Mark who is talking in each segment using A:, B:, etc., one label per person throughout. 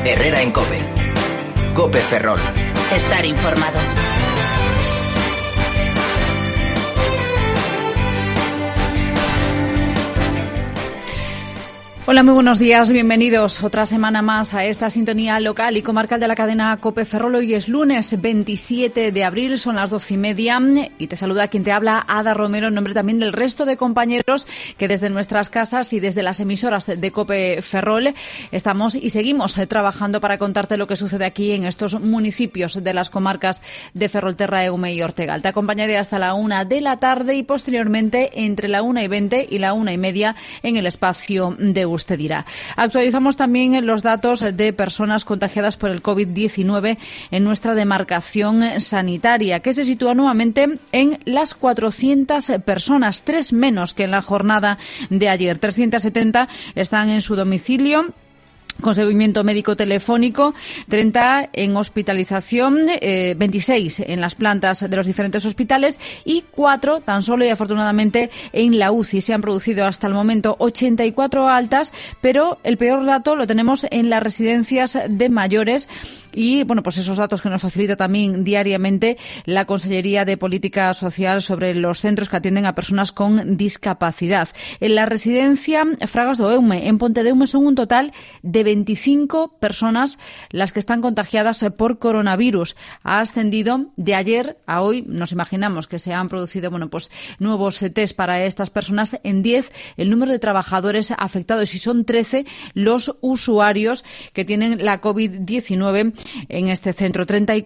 A: Herrera en COPE. COPE Ferrol.
B: Estar informado.
C: Hola, muy buenos días, bienvenidos otra semana más a esta sintonía local y comarcal de la cadena COPE Ferrol. Hoy es lunes 27 de abril, son las 12:30 y te saluda quien te habla, Ada Romero, en nombre también del resto de compañeros que desde nuestras casas y desde las emisoras de COPE Ferrol estamos y seguimos trabajando para contarte lo que sucede aquí en estos municipios de las comarcas de Ferrolterra, Eume y Ortegal. Te acompañaré hasta la 1 de la tarde y posteriormente entre la 1:20 y la 1:30 en el espacio de Usted dirá. Actualizamos también los datos de personas contagiadas por el COVID-19 en nuestra demarcación sanitaria, que se sitúa nuevamente en las 400 personas, 3 menos que en la jornada de ayer. 370 están en su domicilio con seguimiento médico telefónico, 30 en hospitalización, 26 en las plantas de los diferentes hospitales y 4 tan solo y afortunadamente en la UCI. Se han producido hasta el momento 84 altas, pero el peor dato lo tenemos en las residencias de mayores. Y, bueno, pues esos datos que nos facilita también diariamente la Consellería de Política Social sobre los centros que atienden a personas con discapacidad. En la residencia Fragas do Eume, en Pontedeume, son un total de 25 personas las que están contagiadas por coronavirus. Ha ascendido de ayer a hoy. Nos imaginamos que se han producido, bueno, pues nuevos test para estas personas. En 10 el número de trabajadores afectados y son 13 los usuarios que tienen la COVID-19 en este centro.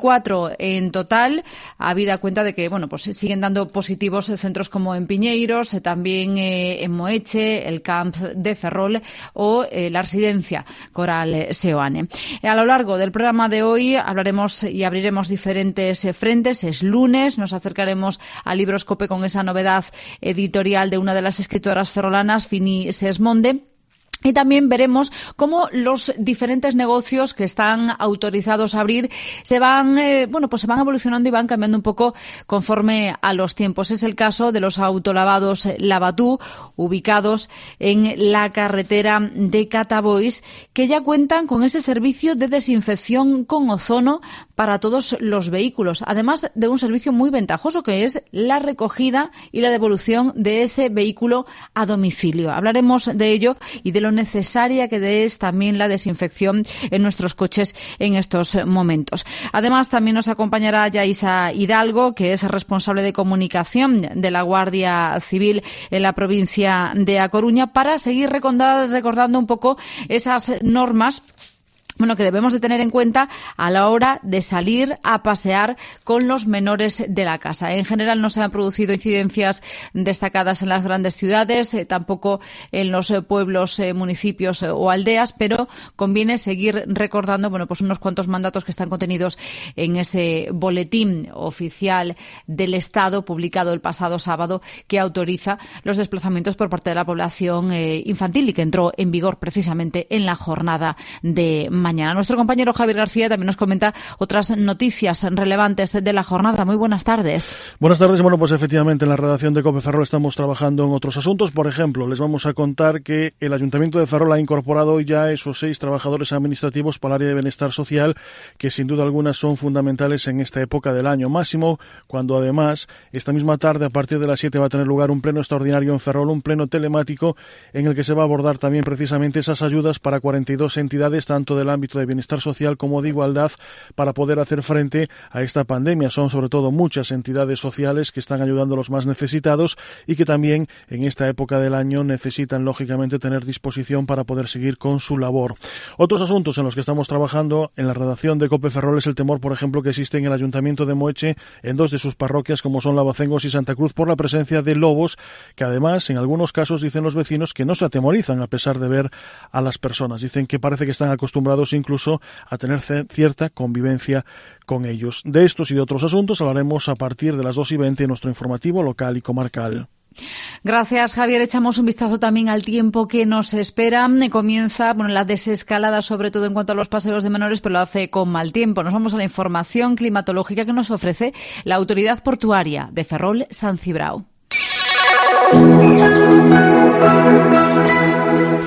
C: 34 en total, habida cuenta de que, bueno, pues siguen dando positivos centros como en Piñeiros, también en Moeche, el Camp de Ferrol o la residencia Coral Seoane. A lo largo del programa de hoy hablaremos y abriremos diferentes frentes. Es lunes, nos acercaremos a Libros COPE con esa novedad editorial de una de las escritoras ferrolanas, Fini Sesmonde. Y también veremos cómo los diferentes negocios que están autorizados a abrir se van evolucionando y van cambiando un poco conforme a los tiempos. Es el caso de los autolavados Lavatú, ubicados en la carretera de Catabois, que ya cuentan con ese servicio de desinfección con ozono para todos los vehículos, además de un servicio muy ventajoso que es la recogida y la devolución de ese vehículo a domicilio. Hablaremos de ello y de lo necesaria que es también la desinfección en nuestros coches en estos momentos. Además, también nos acompañará Yaisa Hidalgo, que es responsable de comunicación de la Guardia Civil en la provincia de A Coruña, para seguir recordando un poco esas normas que debemos de tener en cuenta a la hora de salir a pasear con los menores de la casa. En general no se han producido incidencias destacadas en las grandes ciudades, tampoco en los pueblos, municipios o aldeas, pero conviene seguir recordando, pues unos cuantos mandatos que están contenidos en ese boletín oficial del Estado publicado el pasado sábado, que autoriza los desplazamientos por parte de la población infantil y que entró en vigor precisamente en la jornada de mañana. Nuestro compañero Javier García también nos comenta otras noticias relevantes de la jornada. Muy buenas tardes.
D: Buenas tardes. Pues efectivamente en la redacción de COPE Ferrol estamos trabajando en otros asuntos. Por ejemplo, les vamos a contar que el Ayuntamiento de Ferrol ha incorporado ya esos 6 trabajadores administrativos para el área de bienestar social, que sin duda alguna son fundamentales en esta época del año máximo, cuando además esta misma tarde a partir de las 7 va a tener lugar un pleno extraordinario en Ferrol, un pleno telemático en el que se va a abordar también precisamente esas ayudas para 42 entidades, tanto del ámbito de bienestar social como de igualdad, para poder hacer frente a esta pandemia. Son sobre todo muchas entidades sociales que están ayudando a los más necesitados y que también en esta época del año necesitan lógicamente tener disposición para poder seguir con su labor. Otros asuntos en los que estamos trabajando en la redacción de COPE Ferrol es el temor, por ejemplo, que existe en el Ayuntamiento de Moeche, en 2 de sus parroquias como son Lavacengos y Santa Cruz, por la presencia de lobos, que además en algunos casos dicen los vecinos que no se atemorizan a pesar de ver a las personas. Dicen que parece que están acostumbrados incluso a tener cierta convivencia con ellos. De estos y de otros asuntos hablaremos a partir de las 2:20 en nuestro informativo local y comarcal.
C: Gracias, Javier. Echamos un vistazo también al tiempo que nos espera. Comienza la desescalada, sobre todo en cuanto a los paseos de menores, pero lo hace con mal tiempo. Nos vamos a la información climatológica que nos ofrece la Autoridad Portuaria de Ferrol San Cibrao.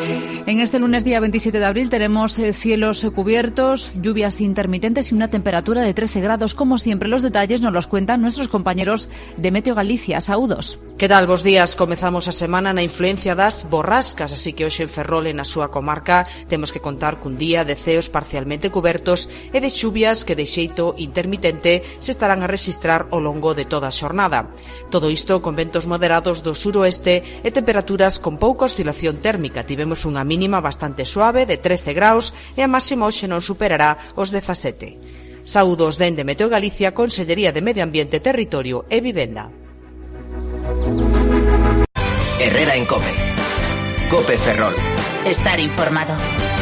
C: En este lunes día 27 de abril tenemos cielos cubiertos, lluvias intermitentes y una temperatura de 13 grados. Como siempre, los detalles nos los cuentan nuestros compañeros de Meteo Galicia. Saúdos.
B: Que tal, bos días? Comezamos a semana na influencia das borrascas, así que hoxe en Ferrol e na súa comarca temos que contar cun día de ceos parcialmente cubertos e de chuvias que de xeito intermitente se estarán a rexistrar ao longo de toda a xornada. Todo isto con ventos moderados do suroeste e temperaturas con pouca oscilación térmica. Tivemos unha mínima bastante suave de 13 graus e a máxima hoxe non superará os 17. Saúdos dende Meteo Galicia, Consellería de Medio Ambiente, Territorio e Vivenda.
A: Herrera en COPE. COPE Ferrol.
E: Estar informado.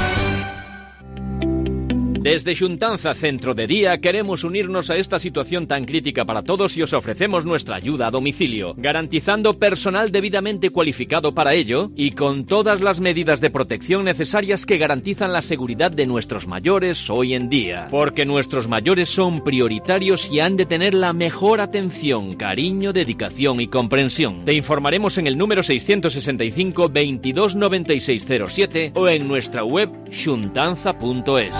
F: Desde Xuntanza Centro de Día queremos unirnos a esta situación tan crítica para todos y os ofrecemos nuestra ayuda a domicilio, garantizando personal debidamente cualificado para ello y con todas las medidas de protección necesarias que garantizan la seguridad de nuestros mayores hoy en día. Porque nuestros mayores son prioritarios y han de tener la mejor atención, cariño, dedicación y comprensión. Te informaremos en el número 665 22 9607 o en nuestra web xuntanza.es.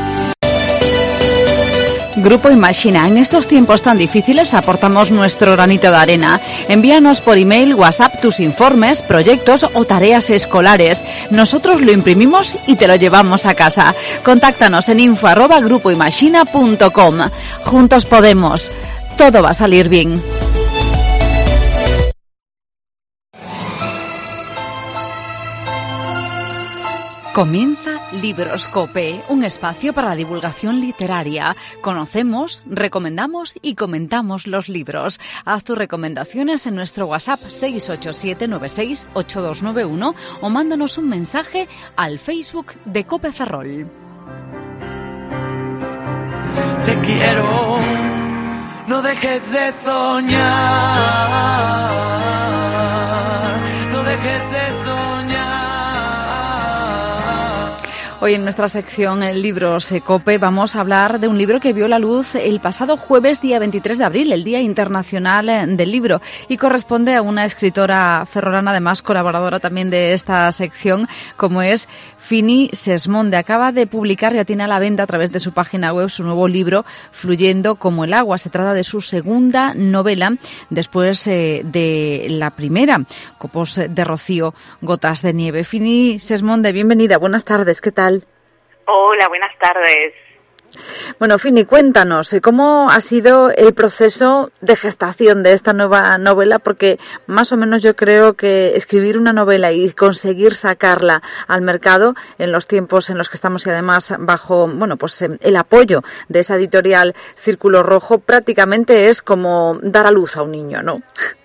C: Grupo Imagina, en estos tiempos tan difíciles aportamos nuestro granito de arena. Envíanos por email, WhatsApp tus informes, proyectos o tareas escolares. Nosotros lo imprimimos y te lo llevamos a casa. Contáctanos en info@grupoimagina.com. Juntos podemos. Todo va a salir bien. Comienza Libros COPE, un espacio para la divulgación literaria. Conocemos, recomendamos y comentamos los libros. Haz tus recomendaciones en nuestro WhatsApp 687968291 o mándanos un mensaje al Facebook de COPE Ferrol.
G: Te quiero, no dejes de soñar, no dejes de soñar.
C: Hoy en nuestra sección Libros COPE vamos a hablar de un libro que vio la luz el pasado jueves, día 23 de abril, el Día Internacional del Libro, y corresponde a una escritora ferrolana, además colaboradora también de esta sección, como es Fini Sesmonde. Acaba de publicar, ya tiene a la venta a través de su página web, su nuevo libro, Fluyendo como el agua. Se trata de su segunda novela, después de la primera, Copos de rocío, gotas de nieve. Fini Sesmonde, bienvenida, buenas tardes, ¿qué tal?
H: Hola, buenas tardes.
C: Bueno, Fini, cuéntanos, ¿cómo ha sido el proceso de gestación de esta nueva novela? Porque más o menos yo creo que escribir una novela y conseguir sacarla al mercado en los tiempos en los que estamos y además bajo, bueno, pues el apoyo de esa editorial Círculo Rojo, prácticamente es como dar a luz a un niño, ¿no?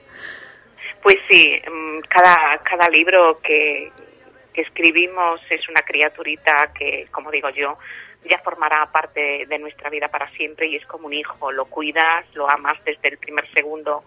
H: Pues sí, cada libro que escribimos es una criaturita que, como digo yo, ya formará parte de nuestra vida para siempre y es como un hijo. Lo cuidas, lo amas desde el primer segundo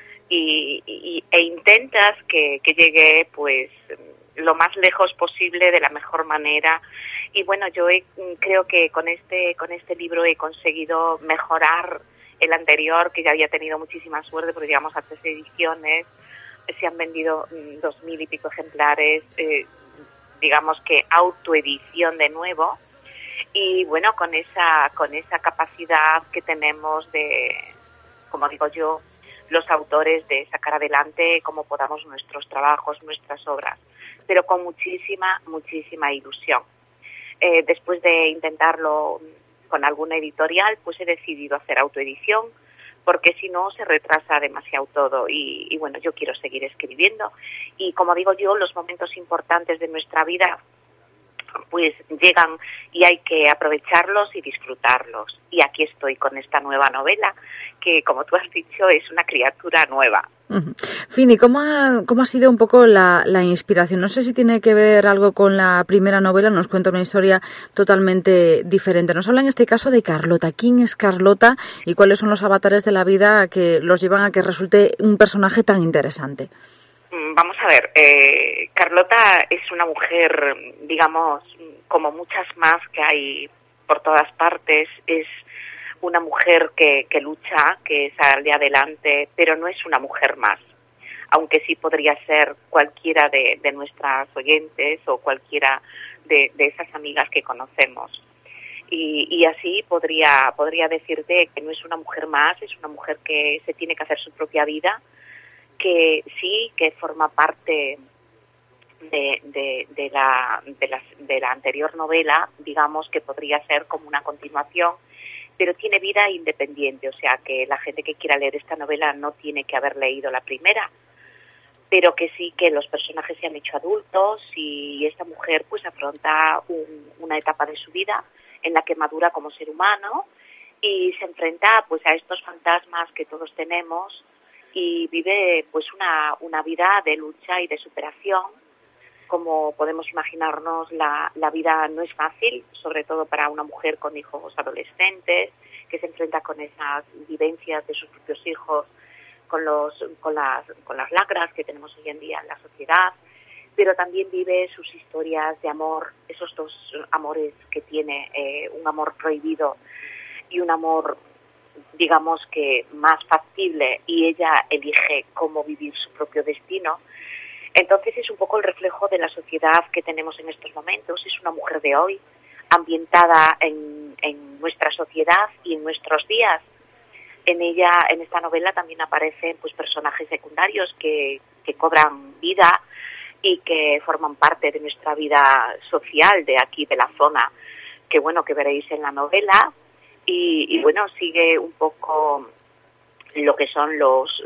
H: e intentas que llegue pues lo más lejos posible de la mejor manera. Y bueno, yo creo que con este libro he conseguido mejorar el anterior, que ya había tenido muchísima suerte porque llegamos a 3 ediciones, se han vendido 2.000 y pico ejemplares, digamos que autoedición de nuevo. Y bueno, con esa capacidad que tenemos de, como digo yo, los autores de sacar adelante como podamos nuestros trabajos, nuestras obras, pero con muchísima ilusión. Después de intentarlo con alguna editorial, pues he decidido hacer autoedición, porque si no se retrasa demasiado todo y bueno, yo quiero seguir escribiendo y como digo yo, los momentos importantes de nuestra vida pues llegan y hay que aprovecharlos y disfrutarlos. Y aquí estoy con esta nueva novela que, como tú has dicho, es una criatura nueva.
C: Uh-huh. Fini, ¿cómo ha sido un poco la inspiración? No sé si tiene que ver algo con la primera novela, nos cuenta una historia totalmente diferente. Nos habla en este caso de Carlota. ¿Quién es Carlota y cuáles son los avatares de la vida que los llevan a que resulte un personaje tan interesante?
H: Vamos a ver, Carlota es una mujer, digamos, como muchas más que hay por todas partes. Es una mujer que lucha, que sale adelante, pero no es una mujer más. aunque sí podría ser cualquiera de nuestras oyentes o cualquiera de esas amigas que conocemos. Y así podría decirte que no es una mujer más, es una mujer que se tiene que hacer su propia vida, que sí, que forma parte de la anterior novela, digamos que podría ser como una continuación, pero tiene vida independiente, o sea que la gente que quiera leer esta novela no tiene que haber leído la primera, pero que sí que los personajes se han hecho adultos y esta mujer pues afronta una etapa de su vida en la que madura como ser humano y se enfrenta pues a estos fantasmas que todos tenemos y vive pues una vida de lucha y de superación. Como podemos imaginarnos, la vida no es fácil, sobre todo para una mujer con hijos adolescentes, que se enfrenta con esas vivencias de sus propios hijos, con las lacras que tenemos hoy en día en la sociedad, pero también vive sus historias de amor, esos dos amores que tiene, un amor prohibido y un amor, digamos que más factible, y ella elige cómo vivir su propio destino. Entonces es un poco el reflejo de la sociedad que tenemos en estos momentos. Es una mujer de hoy, ambientada en nuestra sociedad y en nuestros días. En esta novela también aparecen pues personajes secundarios que cobran vida y que forman parte de nuestra vida social de aquí, de la zona, que veréis en la novela. Y bueno, sigue un poco lo que son los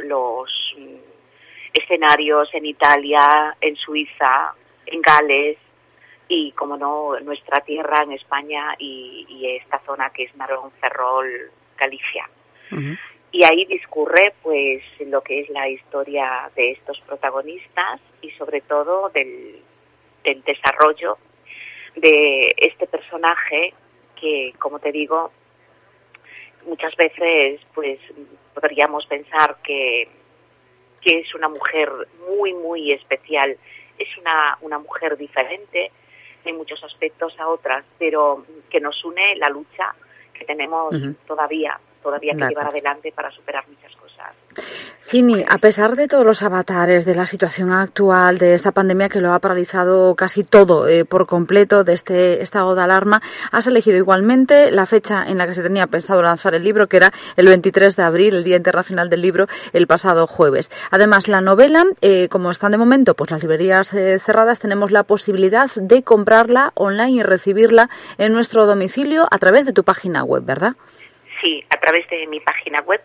H: escenarios en Italia, en Suiza, en Gales y, como no, nuestra tierra en España y esta zona que es Narón, Ferrol, Galicia. Uh-huh. Y ahí discurre pues lo que es la historia de estos protagonistas y sobre todo del desarrollo de este personaje que, como te digo, muchas veces pues podríamos pensar que es una mujer muy, muy especial. Es una mujer diferente en muchos aspectos a otras, pero que nos une la lucha que tenemos todavía que llevar adelante para superar muchas cosas.
C: Fini, a pesar de todos los avatares de la situación actual, de esta pandemia que lo ha paralizado casi todo por completo, de este estado de alarma, has elegido igualmente la fecha en la que se tenía pensado lanzar el libro, que era el 23 de abril, el Día Internacional del Libro, el pasado jueves. Además, la novela, como están de momento pues las librerías cerradas, tenemos la posibilidad de comprarla online y recibirla en nuestro domicilio a través de tu página web, ¿verdad?
H: Sí, a través de mi página web,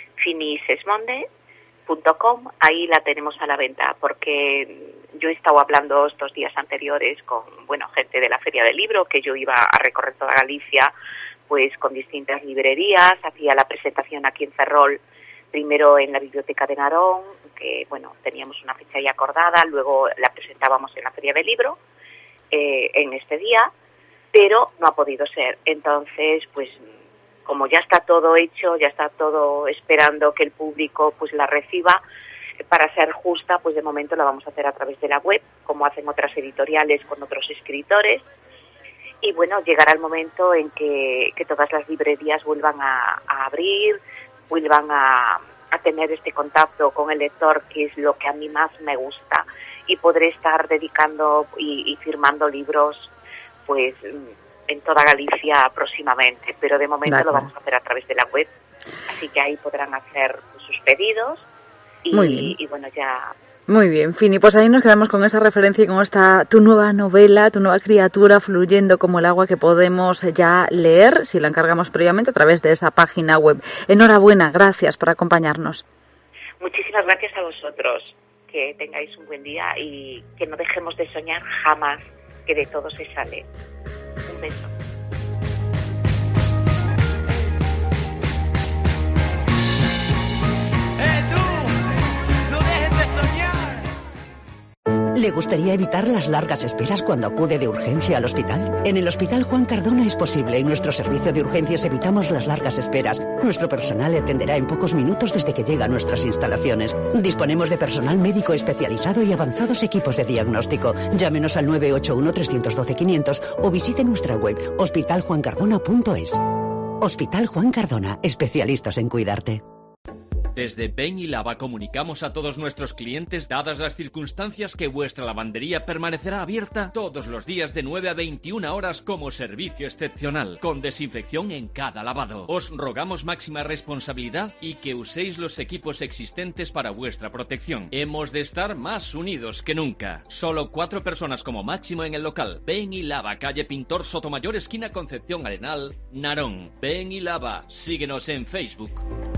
H: finisesmonde.com, ahí la tenemos a la venta, porque yo he estado hablando estos días anteriores con gente de la Feria del Libro, que yo iba a recorrer toda Galicia pues con distintas librerías, hacía la presentación aquí en Ferrol, primero en la Biblioteca de Narón, que teníamos una fecha ya acordada, luego la presentábamos en la Feria del Libro en este día, pero no ha podido ser. Entonces, pues como ya está todo hecho, ya está todo esperando que el público pues la reciba, para ser justa, pues de momento la vamos a hacer a través de la web, como hacen otras editoriales con otros escritores. Y llegará el momento en que todas las librerías vuelvan a abrir, vuelvan a tener este contacto con el lector, que es lo que a mí más me gusta, y podré estar dedicando y firmando libros pues en toda Galicia próximamente, pero de momento lo vamos a hacer a través de la web, así que ahí podrán hacer sus pedidos y ya.
C: Muy bien, Fini, pues ahí nos quedamos con esa referencia y con tu nueva novela, tu nueva criatura fluyendo como el agua, que podemos ya leer, si la encargamos previamente, a través de esa página web. Enhorabuena, gracias por acompañarnos.
H: Muchísimas gracias a vosotros, que tengáis un buen día y que no dejemos de soñar jamás, que de todo se sale. Un beso.
E: ¿Le gustaría evitar las largas esperas cuando acude de urgencia al hospital? En el Hospital Juan Cardona es posible. En nuestro servicio de urgencias evitamos las largas esperas. Nuestro personal le atenderá en pocos minutos desde que llega a nuestras instalaciones. Disponemos de personal médico especializado y avanzados equipos de diagnóstico. Llámenos al 981-312-500 o visite nuestra web hospitaljuancardona.es. Hospital Juan Cardona, especialistas en cuidarte.
F: Desde Ben y Lava comunicamos a todos nuestros clientes, dadas las circunstancias, que vuestra lavandería permanecerá abierta todos los días de 9 a 21 horas como servicio excepcional, con desinfección en cada lavado. Os rogamos máxima responsabilidad y que uséis los equipos existentes para vuestra protección. Hemos de estar más unidos que nunca. Solo 4 personas como máximo en el local. Ben y Lava, calle Pintor Sotomayor, esquina Concepción Arenal, Narón. Ben y Lava, síguenos en Facebook.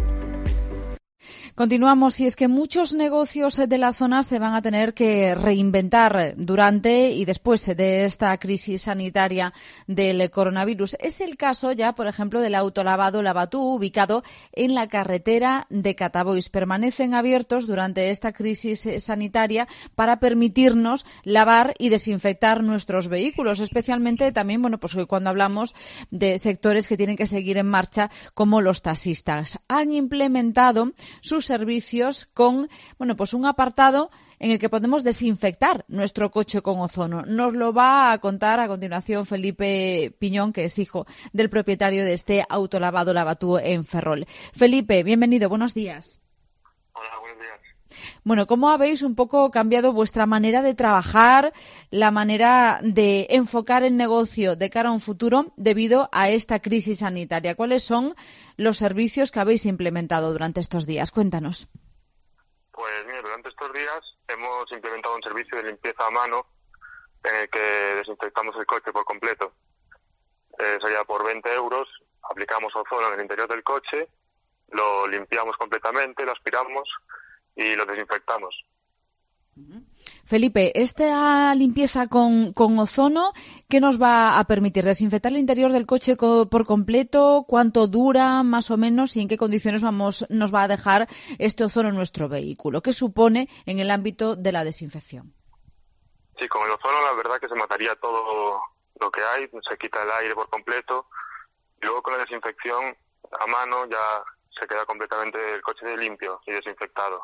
C: Continuamos, y es que muchos negocios de la zona se van a tener que reinventar durante y después de esta crisis sanitaria del coronavirus. Es el caso ya, por ejemplo, del autolavado Lavatú, ubicado en la carretera de Catabois. Permanecen abiertos durante esta crisis sanitaria para permitirnos lavar y desinfectar nuestros vehículos, especialmente también, pues cuando hablamos de sectores que tienen que seguir en marcha, como los taxistas. Han implementado sus servicios con un apartado en el que podemos desinfectar nuestro coche con ozono. Nos lo va a contar a continuación Felipe Piñón, que es hijo del propietario de este autolavado Lavatú en Ferrol. Felipe, bienvenido, buenos días.
I: Hola, buenos días.
C: ¿Cómo habéis un poco cambiado vuestra manera de trabajar, la manera de enfocar el negocio de cara a un futuro debido a esta crisis sanitaria? ¿Cuáles son los servicios que habéis implementado durante estos días? Cuéntanos.
I: Pues mira, durante estos días hemos implementado un servicio de limpieza a mano en el que desinfectamos el coche por completo. Sería por 20 euros, aplicamos ozono en el interior del coche, lo limpiamos completamente, lo aspiramos y lo desinfectamos.
C: Felipe, esta limpieza con ozono, ¿qué nos va a permitir? ¿Desinfectar el interior del coche por completo? ¿Cuánto dura más o menos? ¿Y en qué condiciones nos va a dejar este ozono en nuestro vehículo? ¿Qué supone en el ámbito de la desinfección?
I: Sí, con el ozono la verdad que se mataría todo lo que hay, se quita el aire por completo, y luego con la desinfección a mano ya se queda completamente el coche limpio y desinfectado.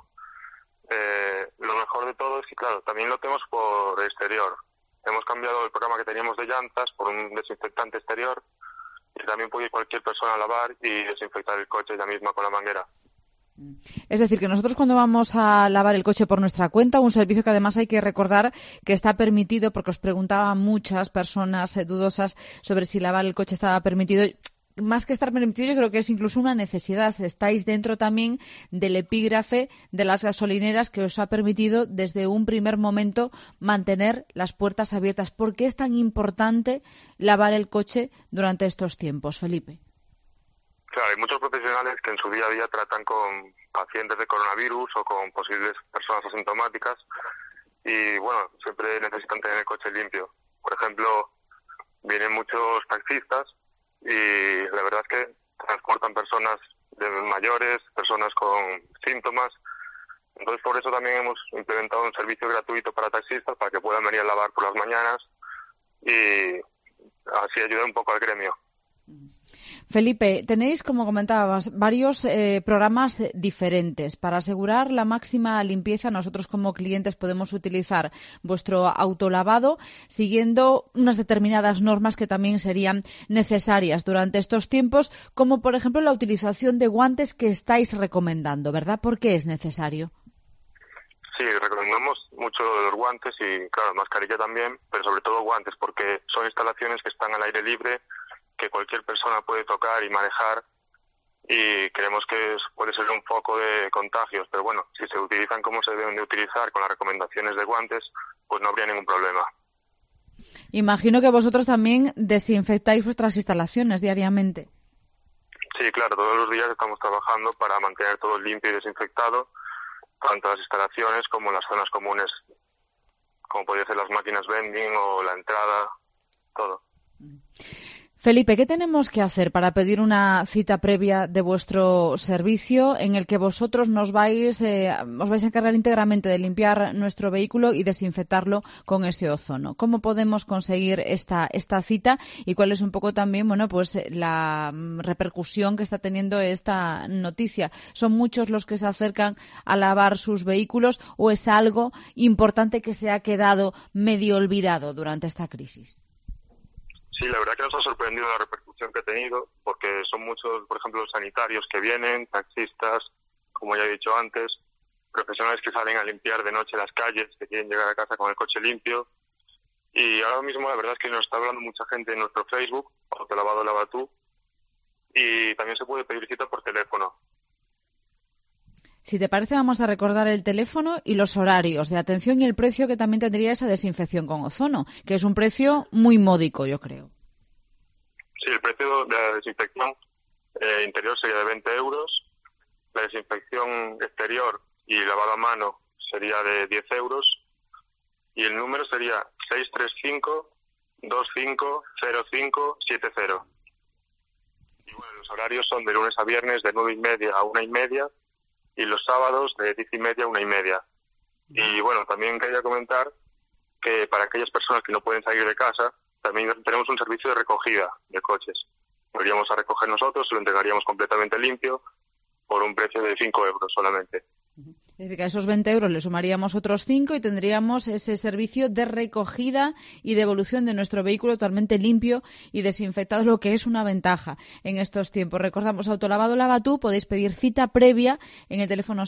I: Lo mejor de todo es que, claro, también lo tenemos por exterior. Hemos cambiado el programa que teníamos de llantas por un desinfectante exterior, y también puede ir cualquier persona a lavar y desinfectar el coche ella misma con la manguera.
C: Es decir, que nosotros cuando vamos a lavar el coche por nuestra cuenta, un servicio que además hay que recordar que está permitido, porque os preguntaban muchas personas dudosas sobre si lavar el coche estaba permitido. Más que estar permitido, yo creo que es incluso una necesidad. Estáis dentro también del epígrafe de las gasolineras que os ha permitido desde un primer momento mantener las puertas abiertas. ¿Por qué es tan importante lavar el coche durante estos tiempos, Felipe?
I: Claro, hay muchos profesionales que en su día a día tratan con pacientes de coronavirus o con posibles personas asintomáticas y, siempre necesitan tener el coche limpio. Por ejemplo, vienen muchos taxistas y la verdad es que transportan personas mayores, personas con síntomas. Entonces, por eso también hemos implementado un servicio gratuito para taxistas para que puedan venir a lavar por las mañanas y así ayudar un poco al gremio.
C: Felipe, tenéis, como comentabas, varios programas diferentes. Para asegurar la máxima limpieza, nosotros como clientes podemos utilizar vuestro autolavado siguiendo unas determinadas normas que también serían necesarias durante estos tiempos, como por ejemplo la utilización de guantes que estáis recomendando, ¿verdad? ¿Por qué es necesario?
I: Sí, recomendamos mucho los guantes y, claro, mascarilla también, pero sobre todo guantes, porque son instalaciones que están al aire libre, que cualquier persona puede tocar y manejar, y creemos que puede ser un foco de contagios, pero si se utilizan como se deben de utilizar con las recomendaciones de guantes, pues no habría ningún problema.
C: Imagino que vosotros también desinfectáis vuestras instalaciones diariamente.
I: Sí, claro, todos los días estamos trabajando para mantener todo limpio y desinfectado, tanto las instalaciones como las zonas comunes, como podría ser las máquinas vending o la entrada, todo.
C: Felipe, ¿qué tenemos que hacer para pedir una cita previa de vuestro servicio en el que vosotros os vais a encargar íntegramente de limpiar nuestro vehículo y desinfectarlo con ese ozono? ¿Cómo podemos conseguir esta cita y cuál es un poco también la repercusión que está teniendo esta noticia? ¿Son muchos los que se acercan a lavar sus vehículos o es algo importante que se ha quedado medio olvidado durante esta crisis?
I: Sí, la verdad que nos ha sorprendido la repercusión que ha tenido, porque son muchos, por ejemplo, los sanitarios que vienen, taxistas, como ya he dicho antes, profesionales que salen a limpiar de noche las calles, que quieren llegar a casa con el coche limpio. Y ahora mismo la verdad es que nos está hablando mucha gente en nuestro Facebook, Autolavado Lavatú, y también se puede pedir cita por teléfono.
C: Si te parece, vamos a recordar el teléfono y los horarios de atención y el precio que también tendría esa desinfección con ozono, que es un precio muy módico, yo creo.
I: Sí, el precio de la desinfección interior sería de 20 euros, la desinfección exterior y lavado a mano sería de 10 euros, y el número sería 635-250570. Y bueno, los horarios son de lunes a viernes de 9:30 a 1:30, y los sábados de 10:30 a 1:30. Y bueno, también quería comentar que para aquellas personas que no pueden salir de casa, también tenemos un servicio de recogida de coches. Iríamos a recoger nosotros, lo entregaríamos completamente limpio por un precio de 5 euros solamente.
C: Es decir, que a esos 20 euros le sumaríamos otros 5 y tendríamos ese servicio de recogida y devolución de nuestro vehículo totalmente limpio y desinfectado, lo que es una ventaja en estos tiempos. Recordamos, Autolavado Lavatú, podéis pedir cita previa en el teléfono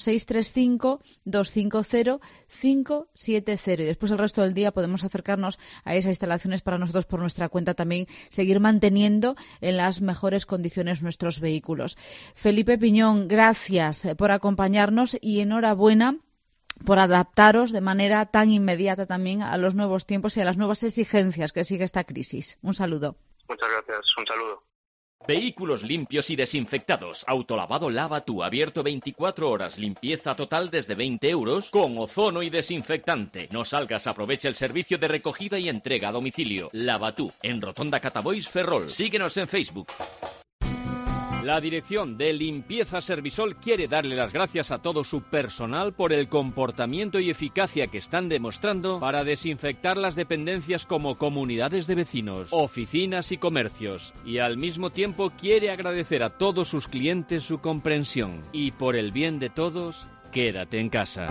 C: 635-250-570 y después el resto del día podemos acercarnos a esas instalaciones para nosotros por nuestra cuenta también seguir manteniendo en las mejores condiciones nuestros vehículos. Felipe Piñón, gracias por acompañarnos y enhorabuena por adaptaros de manera tan inmediata también a los nuevos tiempos y a las nuevas exigencias que sigue esta crisis. Un saludo.
I: Muchas gracias. Un saludo.
F: Vehículos limpios y desinfectados. Autolavado Lavatú, abierto 24 horas. Limpieza total desde 20 euros con ozono y desinfectante. No salgas, aprovecha el servicio de recogida y entrega a domicilio. Lavatú, en Rotonda Catabois, Ferrol. Síguenos en Facebook. La dirección de Limpieza Servisol quiere darle las gracias a todo su personal por el comportamiento y eficacia que están demostrando para desinfectar las dependencias como comunidades de vecinos, oficinas y comercios. Y al mismo tiempo quiere agradecer a todos sus clientes su comprensión. Y por el bien de todos, quédate en casa.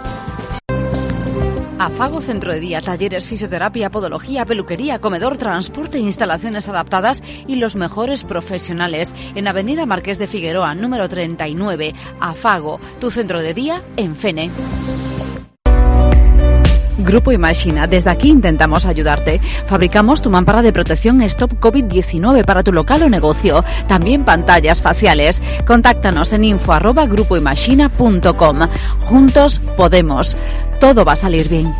C: Afago Centro de Día, talleres, fisioterapia, podología, peluquería, comedor, transporte, instalaciones adaptadas y los mejores profesionales. En Avenida Marqués de Figueroa, número 39. Afago, tu centro de día en Fene. Grupo Imagina, desde aquí intentamos ayudarte. Fabricamos tu mampara de protección Stop COVID-19 para tu local o negocio. También pantallas faciales. Contáctanos en info@grupoimagina.com. Juntos podemos. Todo va a salir bien.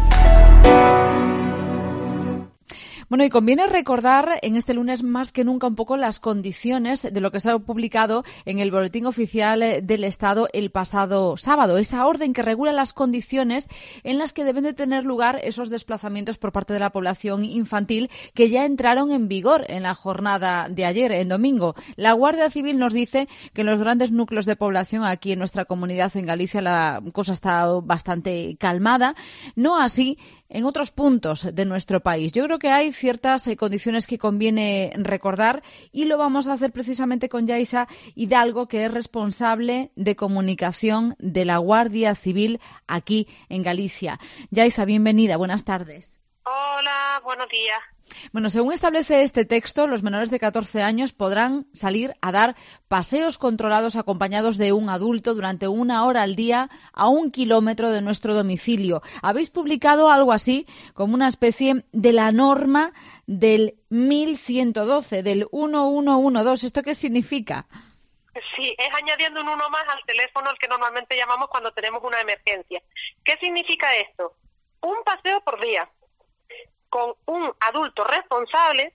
C: Bueno, y conviene recordar en este lunes más que nunca un poco las condiciones de lo que se ha publicado en el Boletín Oficial del Estado el pasado sábado. Esa orden que regula las condiciones en las que deben de tener lugar esos desplazamientos por parte de la población infantil que ya entraron en vigor en la jornada de ayer, en domingo. La Guardia Civil nos dice que en los grandes núcleos de población aquí en nuestra comunidad, en Galicia, la cosa está bastante calmada. No así en otros puntos de nuestro país. Yo creo que hay ciertas condiciones que conviene recordar y lo vamos a hacer precisamente con Yaisa Hidalgo, que es responsable de comunicación de la Guardia Civil aquí en Galicia. Yaisa, bienvenida, buenas tardes.
J: Hola, buenos días.
C: Bueno, según establece este texto, los menores de 14 años podrán salir a dar paseos controlados acompañados de un adulto durante 1 hora al día a 1 kilómetro de nuestro domicilio. Habéis publicado algo así como una especie de la norma del 1112, del 1112. ¿Esto qué significa?
J: Sí, es añadiendo un uno más al teléfono al que normalmente llamamos cuando tenemos una emergencia. ¿Qué significa esto? Un paseo por día con un adulto responsable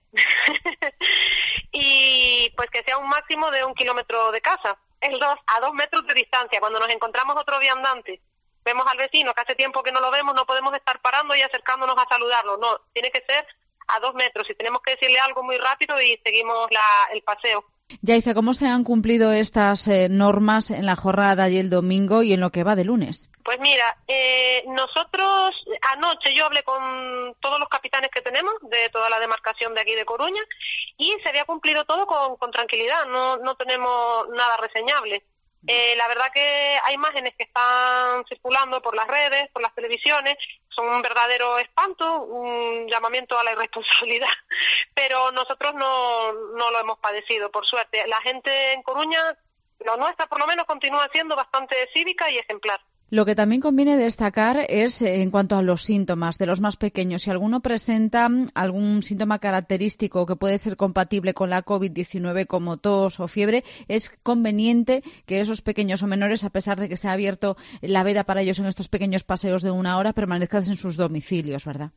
J: y pues que sea un máximo de 1 kilómetro de casa, a 2 metros de distancia. Cuando nos encontramos otro viandante, vemos al vecino que hace tiempo que no lo vemos, no podemos estar parando y acercándonos a saludarlo, no, tiene que ser a 2 metros y tenemos que decirle algo muy rápido y seguimos el paseo.
C: Yaisa, ¿cómo se han cumplido estas normas en la jornada y el domingo y en lo que va de lunes?
J: Pues mira, nosotros anoche yo hablé con todos los capitanes que tenemos de toda la demarcación de aquí de Coruña y se había cumplido todo con tranquilidad, no tenemos nada reseñable. La verdad que hay imágenes que están circulando por las redes, por las televisiones, son un verdadero espanto, un llamamiento a la irresponsabilidad, pero nosotros no lo hemos padecido, por suerte. La gente en Coruña la nuestra por lo menos continúa siendo bastante cívica y ejemplar.
C: Lo que también conviene destacar es en cuanto a los síntomas de los más pequeños. Si alguno presenta algún síntoma característico que puede ser compatible con la COVID-19 como tos o fiebre, es conveniente que esos pequeños o menores, a pesar de que se ha abierto la veda para ellos en estos pequeños paseos de 1 hora, permanezcan en sus domicilios, ¿verdad?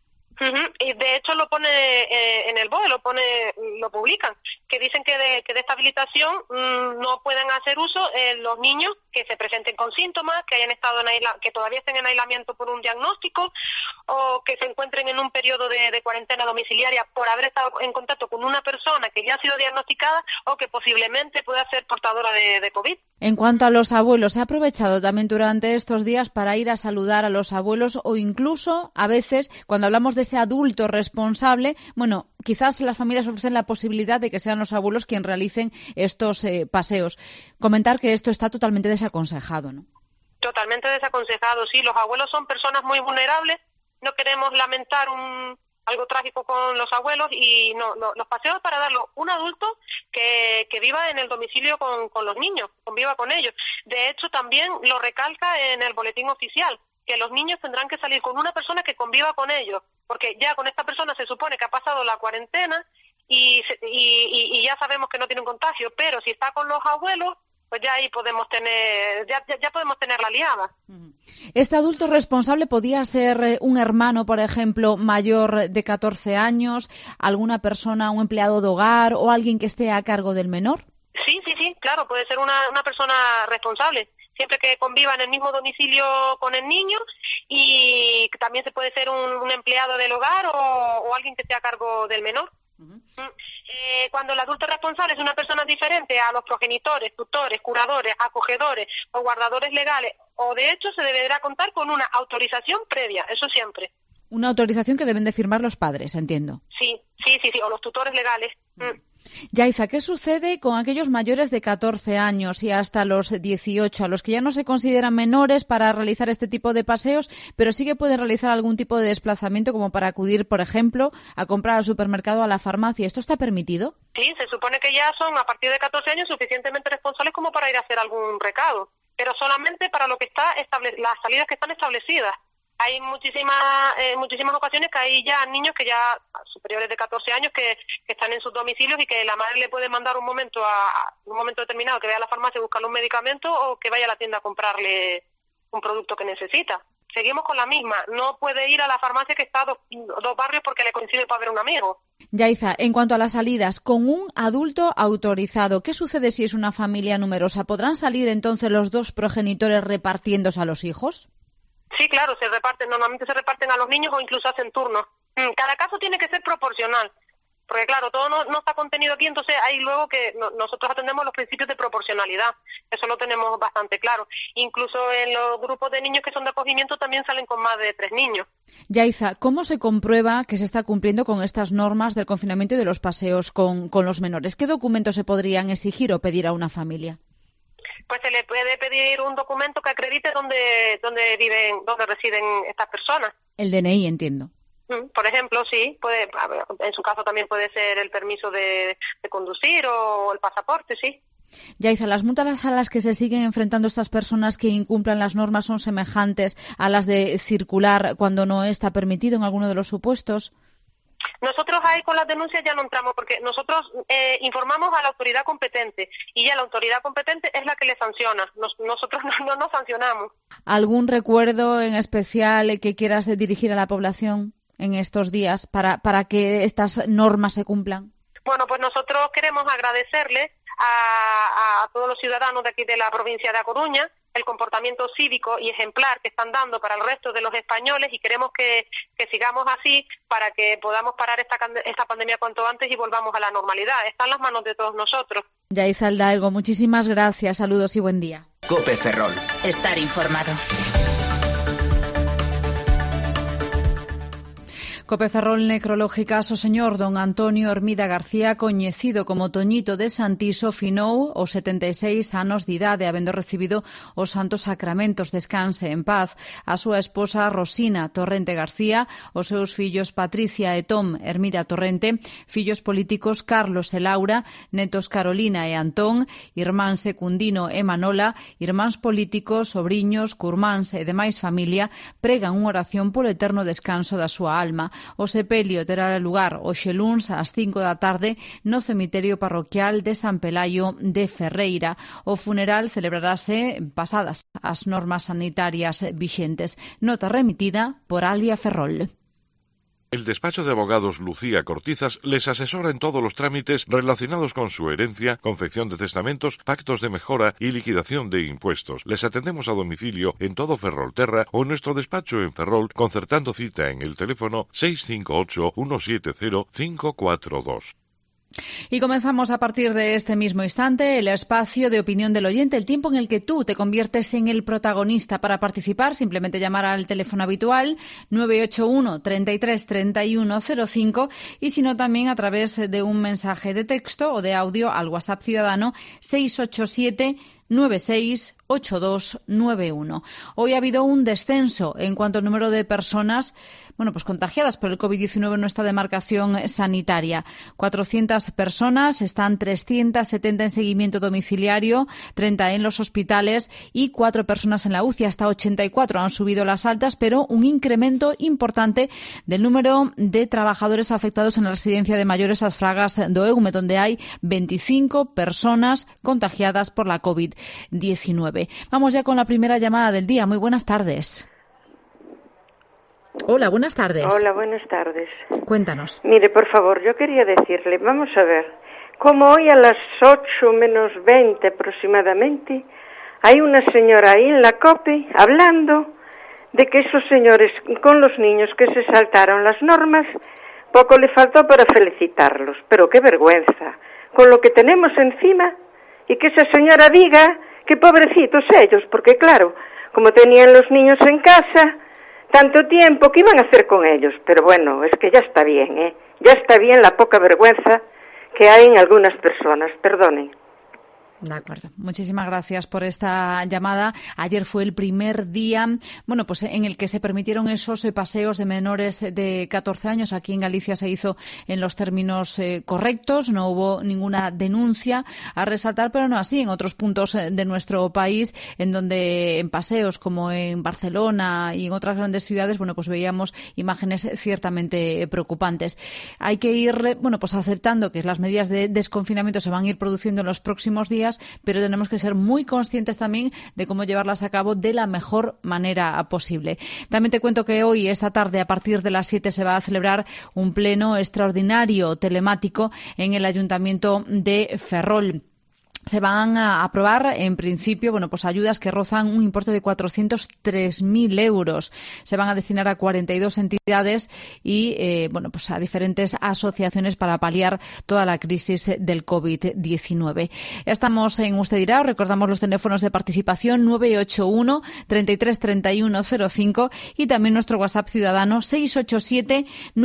J: Y de hecho lo pone en el BOE, lo publican, que dicen que de esta habilitación no pueden hacer uso los niños que se presenten con síntomas, que hayan estado que todavía estén en aislamiento por un diagnóstico o que se encuentren en un periodo de cuarentena domiciliaria por haber estado en contacto con una persona que ya ha sido diagnosticada o que posiblemente pueda ser portadora de COVID.
C: En cuanto a los abuelos, ¿se ha aprovechado también durante estos días para ir a saludar a los abuelos o incluso a veces cuando hablamos de ese adulto responsable, bueno, quizás las familias ofrecen la posibilidad de que sean los abuelos quienes realicen estos paseos? Comentar que esto está totalmente desaconsejado, ¿no?
J: Totalmente desaconsejado, sí. Los abuelos son personas muy vulnerables. No queremos lamentar algo trágico con los abuelos y los paseos para darlo un adulto que viva en el domicilio con los niños, conviva con ellos. De hecho, también lo recalca en el boletín oficial, que los niños tendrán que salir con una persona que conviva con ellos, porque ya con esta persona se supone que ha pasado la cuarentena y ya sabemos que no tiene un contagio, pero si está con los abuelos, pues ya ahí podemos tener, ya podemos tener la liada.
C: Este adulto responsable podía ser un hermano, por ejemplo, mayor de 14 años, alguna persona, un empleado de hogar o alguien que esté a cargo del menor. Sí,
J: claro, puede ser una persona responsable, siempre que conviva en el mismo domicilio con el niño, y también se puede ser un empleado del hogar o alguien que esté a cargo del menor. Cuando el adulto responsable es una persona diferente a los progenitores, tutores, curadores, acogedores o guardadores legales, o de hecho se deberá contar con una autorización previa, eso siempre.
C: Una autorización que deben de firmar los padres, entiendo.
J: Sí, o los tutores legales.
C: Yaiza, ¿qué sucede con aquellos mayores de 14 años y hasta los 18, a los que ya no se consideran menores para realizar este tipo de paseos, pero sí que pueden realizar algún tipo de desplazamiento como para acudir, por ejemplo, a comprar al supermercado o a la farmacia? ¿Esto está permitido?
J: Sí, se supone que ya son a partir de 14 años suficientemente responsables como para ir a hacer algún recado, pero solamente para lo que está las salidas que están establecidas. Hay muchísimas ocasiones que hay ya niños que ya superiores de 14 años que están en sus domicilios y que la madre le puede mandar un momento determinado que vaya a la farmacia a buscarle un medicamento o que vaya a la tienda a comprarle un producto que necesita. Seguimos con la misma, no puede ir a la farmacia que está a dos barrios porque le coincide para ver un amigo.
C: Yaiza, en cuanto a las salidas, con un adulto autorizado, ¿qué sucede si es una familia numerosa? ¿Podrán salir entonces los dos progenitores repartiéndose a los hijos?
J: Sí, claro, normalmente se reparten a los niños o incluso hacen turnos. Cada caso tiene que ser proporcional, porque claro, todo no está contenido aquí, entonces hay luego que nosotros atendemos los principios de proporcionalidad, eso lo tenemos bastante claro. Incluso en los grupos de niños que son de acogimiento también salen con más de 3 niños.
C: Yaiza, ¿cómo se comprueba que se está cumpliendo con estas normas del confinamiento y de los paseos con los menores? ¿Qué documentos se podrían exigir o pedir a una familia?
J: Pues se le puede pedir un documento que acredite dónde residen estas personas.
C: El DNI, entiendo.
J: Por ejemplo, sí, en su caso también puede ser el permiso de conducir o el pasaporte, sí.
C: Yaiza, ¿las multas a las que se siguen enfrentando estas personas que incumplan las normas son semejantes a las de circular cuando no está permitido en alguno de los supuestos?
J: Nosotros ahí con las denuncias ya no entramos porque nosotros informamos a la autoridad competente y ya la autoridad competente es la que le sanciona. Nosotros no nos sancionamos.
C: ¿Algún recuerdo en especial que quieras dirigir a la población en estos días para que estas normas se cumplan?
J: Bueno, pues nosotros queremos agradecerle a todos los ciudadanos de aquí de la provincia de A Coruña el comportamiento cívico y ejemplar que están dando para el resto de los españoles y queremos que sigamos así para que podamos parar esta pandemia cuanto antes y volvamos a la normalidad. Está en las manos de todos nosotros.
C: Yaiza Hidalgo, muchísimas gracias, saludos y buen día.
A: COPE Ferrol.
K: Estar informado.
C: Cope Ferrol necrológicas o señor don Antonio Hermida García, coñecido como Toñito de Santiso, finou os 76 anos de idade, habendo recibido os santos sacramentos. Descanse en paz. A súa esposa Rosina Torrente García, os seus fillos Patricia e Tom Hermida Torrente, fillos políticos Carlos e Laura, netos Carolina e Antón, irmán Secundino e Manola, irmáns políticos, sobriños, curmáns e demais familia, pregan unha oración polo eterno descanso da súa alma. O sepelio terá lugar hoxe luns ás 5 da tarde no cemiterio parroquial de San Pelayo de Ferreira. O funeral celebrarase pasadas as normas sanitarias vixentes. Nota remitida por Albia Ferrol.
K: El despacho de abogados Lucía Cortizas les asesora en todos los trámites relacionados con su herencia, confección de testamentos, pactos de mejora y liquidación de impuestos. Les atendemos a domicilio en todo Ferrolterra o en nuestro despacho en Ferrol, concertando cita en el teléfono 658 170 542.
C: Y comenzamos a partir de este mismo instante el espacio de opinión del oyente, el tiempo en el que tú te conviertes en el protagonista. Para participar, simplemente llamar al teléfono habitual 981 33 31 05 y si no también a través de un mensaje de texto o de audio al WhatsApp ciudadano 687 968291. Hoy ha habido un descenso en cuanto al número de personas contagiadas por el COVID-19 en nuestra demarcación sanitaria. 400 personas, están 370 en seguimiento domiciliario, 30 en los hospitales y 4 personas en la UCI. Hasta 84 han subido las altas, pero un incremento importante del número de trabajadores afectados en la residencia de mayores As Fragas do Eume, donde hay 25 personas contagiadas por la COVID-19. Vamos ya con la primera llamada del día. Muy buenas tardes. Hola, buenas tardes.
L: Hola, buenas tardes.
C: Cuéntanos.
L: Mire, por favor, yo quería decirle, vamos a ver, como hoy a las 8 menos 20 aproximadamente, hay una señora ahí en la COPE hablando de que esos señores con los niños que se saltaron las normas, poco le faltó para felicitarlos, pero qué vergüenza, con lo que tenemos encima, y que esa señora diga que pobrecitos ellos, porque claro, como tenían los niños en casa tanto tiempo, ¿qué iban a hacer con ellos? Pero bueno, es que ya está bien, ya está bien la poca vergüenza que hay en algunas personas, perdonen.
C: De acuerdo. Muchísimas gracias por esta llamada. Ayer fue el primer día, en el que se permitieron esos paseos de menores de 14 años. Aquí en Galicia se hizo en los términos correctos, no hubo ninguna denuncia a resaltar, pero no así en otros puntos de nuestro país, en donde en paseos como en Barcelona y en otras grandes ciudades, veíamos imágenes ciertamente preocupantes. Hay que ir, aceptando que las medidas de desconfinamiento se van a ir produciendo en los próximos días, pero tenemos que ser muy conscientes también de cómo llevarlas a cabo de la mejor manera posible. También te cuento que hoy, esta tarde, a partir de las 7, se va a celebrar un pleno extraordinario telemático en el Ayuntamiento de Ferrol. Se van a aprobar, en principio, ayudas que rozan un importe de 403.000 euros. Se van a destinar a 42 entidades y, a diferentes asociaciones para paliar toda la crisis del COVID-19. Estamos en Usted Dirá. Recordamos los teléfonos de participación 981 33 31 05 y también nuestro WhatsApp ciudadano 687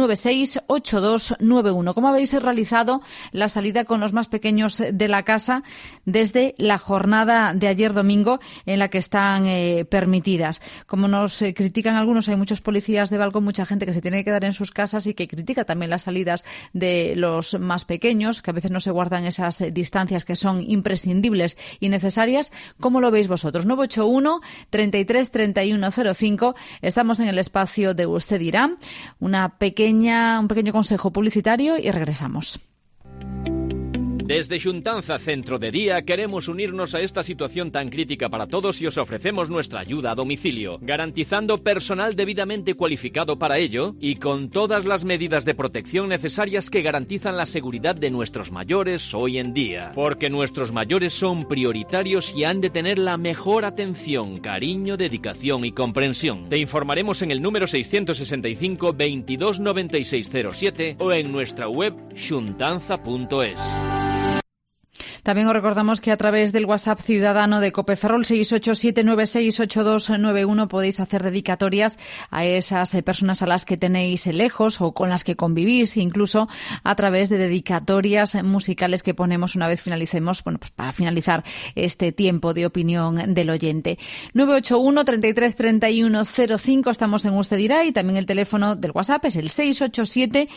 C: 968291. ¿Cómo habéis realizado la salida con los más pequeños de la casa desde la jornada de ayer domingo en la que están permitidas? Como nos critican algunos, hay muchos policías de balcón, mucha gente que se tiene que quedar en sus casas y que critica también las salidas de los más pequeños, que a veces no se guardan esas distancias que son imprescindibles y necesarias. ¿Cómo lo veis vosotros? 981 33 31 05. Estamos en el espacio de Usted Dirá. Un pequeño consejo publicitario y regresamos.
F: Desde Xuntanza Centro de Día queremos unirnos a esta situación tan crítica para todos y os ofrecemos nuestra ayuda a domicilio, garantizando personal debidamente cualificado para ello y con todas las medidas de protección necesarias que garantizan la seguridad de nuestros mayores hoy en día. Porque nuestros mayores son prioritarios y han de tener la mejor atención, cariño, dedicación y comprensión. Te informaremos en el número 665 22 9607 o en nuestra web xuntanza.es.
C: También os recordamos que a través del WhatsApp ciudadano de COPE Ferrol 687968291 podéis hacer dedicatorias a esas personas a las que tenéis lejos o con las que convivís, incluso a través de dedicatorias musicales que ponemos una vez finalicemos, bueno, pues para finalizar este tiempo de opinión del oyente. 981 33 31 05, estamos en Usted Dirá, y también el teléfono del WhatsApp es el 687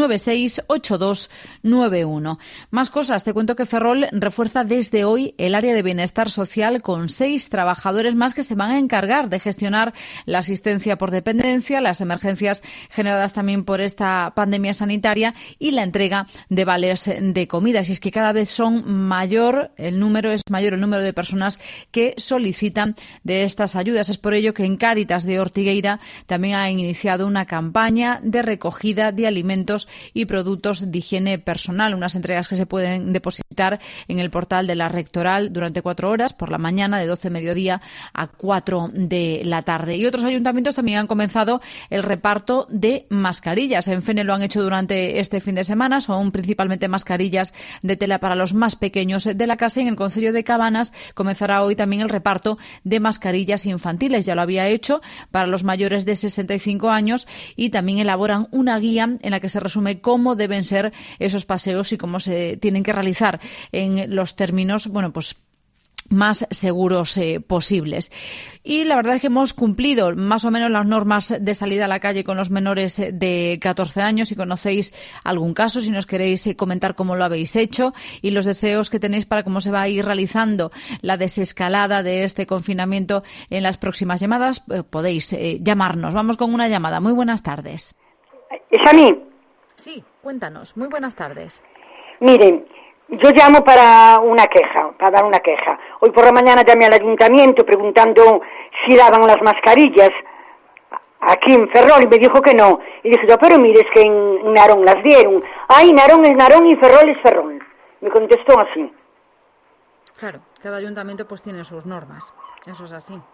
C: 968291. Más cosas, te cuento que Ferrol refuerza desde hoy el área de bienestar social con 6 trabajadores más que se van a encargar de gestionar la asistencia por dependencia, las emergencias generadas también por esta pandemia sanitaria y la entrega de vales de comida. Así es que cada vez mayor el número de personas que solicitan de estas ayudas. Es por ello que en Cáritas de Ortigueira también han iniciado una campaña de recogida de alimentos y productos de higiene personal, unas entregas que se pueden depositar en el portal de la Rectoral durante 4 horas, por la mañana de 12 mediodía a 4 de la tarde. Y otros ayuntamientos también han comenzado el reparto de mascarillas. En Fene lo han hecho durante este fin de semana, son principalmente mascarillas de tela para los más pequeños de la casa, y en el Concello de Cabanas comenzará hoy también el reparto de mascarillas infantiles. Ya lo había hecho para los mayores de 65 años y también elaboran una guía en la que se resume cómo deben ser esos paseos y cómo se tienen que realizar en los términos, más seguros posibles. Y la verdad es que hemos cumplido más o menos las normas de salida a la calle con los menores de 14 años. Si conocéis algún caso, si nos queréis comentar cómo lo habéis hecho y los deseos que tenéis para cómo se va a ir realizando la desescalada de este confinamiento en las próximas llamadas, podéis llamarnos. Vamos con una llamada. Muy buenas tardes.
M: ¿Es a mí?
C: Sí, cuéntanos. Muy buenas tardes.
M: Miren, yo llamo para dar una queja. Hoy por la mañana llamé al ayuntamiento preguntando si daban las mascarillas aquí en Ferrol y me dijo que no. Y dije yo, pero mire, es que en Narón las dieron. Ay, Narón es Narón y Ferrol es Ferrol. Me contestó así.
C: Claro, cada ayuntamiento pues tiene sus normas. Eso es así.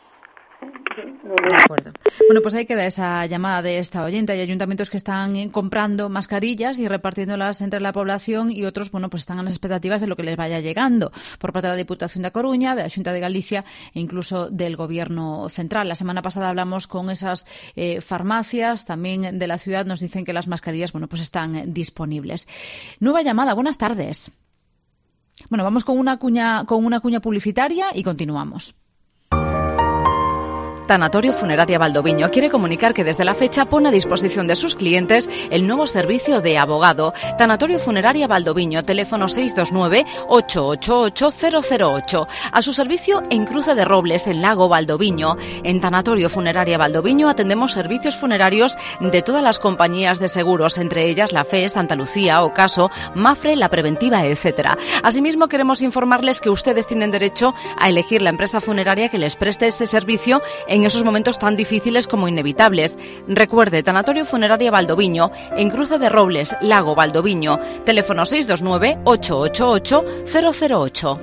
C: De acuerdo. Bueno, pues ahí queda esa llamada de esta oyente. Hay ayuntamientos que están comprando mascarillas y repartiéndolas entre la población, y otros, pues están a las expectativas de lo que les vaya llegando por parte de la Diputación de A Coruña, de la Xunta de Galicia e incluso del Gobierno central. La semana pasada hablamos con esas farmacias también de la ciudad. Nos dicen que las mascarillas, están disponibles. Nueva llamada. Buenas tardes. Bueno, vamos con una cuña publicitaria y continuamos.
N: Tanatorio Funeraria Valdoviño quiere comunicar que desde la fecha pone a disposición de sus clientes el nuevo servicio de abogado. Tanatorio Funeraria Valdoviño, teléfono 629-888-008. A su servicio en Cruce de Robles, en Lago Valdoviño. En Tanatorio Funeraria Valdoviño atendemos servicios funerarios de todas las compañías de seguros, entre ellas la FE, Santa Lucía, Ocaso, Mafre, La Preventiva, etc. Asimismo, queremos informarles que ustedes tienen derecho a elegir la empresa funeraria que les preste ese servicio en esos momentos tan difíciles como inevitables. Recuerde, Tanatorio Funeraria Valdoviño, en Cruce de Robles, Lago Valdoviño, teléfono 629-888-008.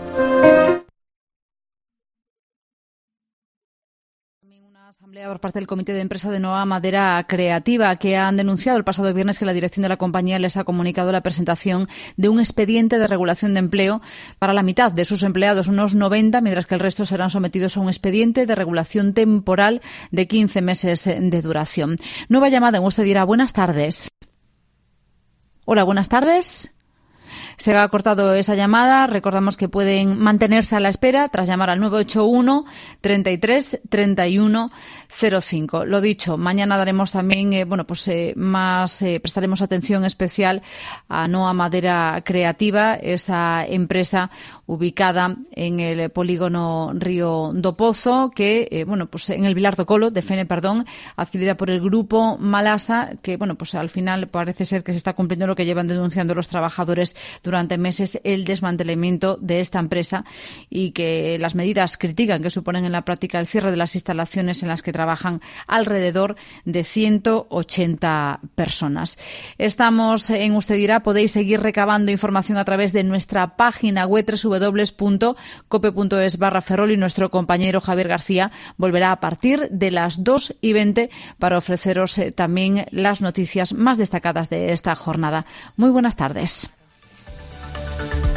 C: Asamblea por parte del Comité de Empresa de Noa Madera Creativa, que han denunciado el pasado viernes que la dirección de la compañía les ha comunicado la presentación de un expediente de regulación de empleo para la mitad de sus empleados, unos 90, mientras que el resto serán sometidos a un expediente de regulación temporal de 15 meses de duración. Nueva llamada en Usted Dirá. Buenas tardes. Hola, buenas tardes. Se ha cortado esa llamada. Recordamos que pueden mantenerse a la espera tras llamar al 981 33 31 05. Lo dicho, mañana daremos también, prestaremos atención especial a Noa Madera Creativa, esa empresa ubicada en el polígono Río do Pozo, que, en el Vilar do Colo, de Fene, adquirida por el grupo Malasa, que, al final parece ser que se está cumpliendo lo que llevan denunciando los trabajadores durante meses, el desmantelamiento de esta empresa, y que las medidas critican que suponen en la práctica el cierre de las instalaciones en las que trabajan alrededor de 180 personas. Estamos en Usted Dirá. Podéis seguir recabando información a través de nuestra página web www.cope.es/Ferrol, y nuestro compañero Javier García volverá a partir de las 2:20 para ofreceros también las noticias más destacadas de esta jornada. Muy buenas tardes.